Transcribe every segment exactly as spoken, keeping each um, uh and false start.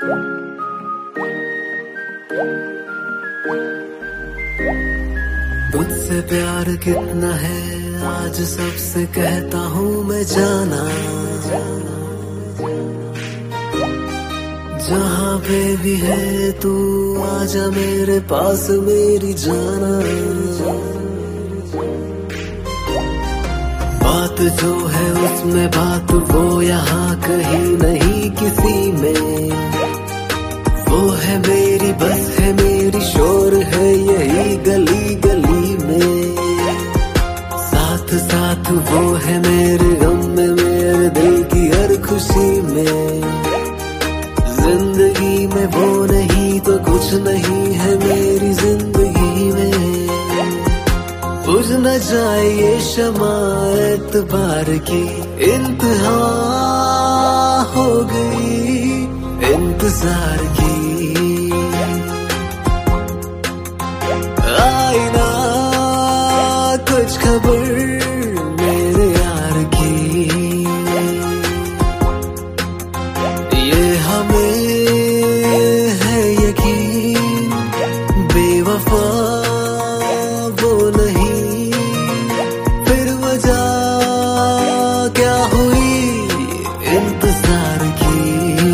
तुझसे प्यार कितना है आज सबसे कहता हूँ मैं जाना, जहाँ पे भी है तू आजा मेरे पास मेरी जाना। बात जो है उसमें बात वो यहाँ कहीं नहीं किसी में, वो है मेरी बस है मेरी शोर है यही गली गली में। साथ साथ वो है मेरे गम में मेरे दिल की हर खुशी में। जिंदगी में वो नहीं तो कुछ नहीं है मेरी जिंदगी में। बुझ न जाए ये शमा एतबार की इंतहा हो गई इंतजार की। आई ना कुछ खबर मेरे यार की, ये हमें है यकीन बेवफा वो नहीं। फिर वजह क्या हुई इंतजार की,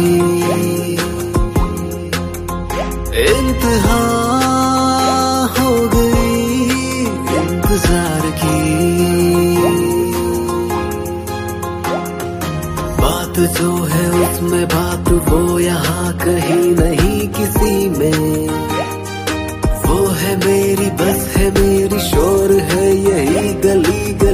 इंतहा हो गई इंतजार की। बात जो है उसमें बात वो यहाँ कहीं नहीं किसी में, वो है मेरी बस है मेरी शोर है यही गली गली।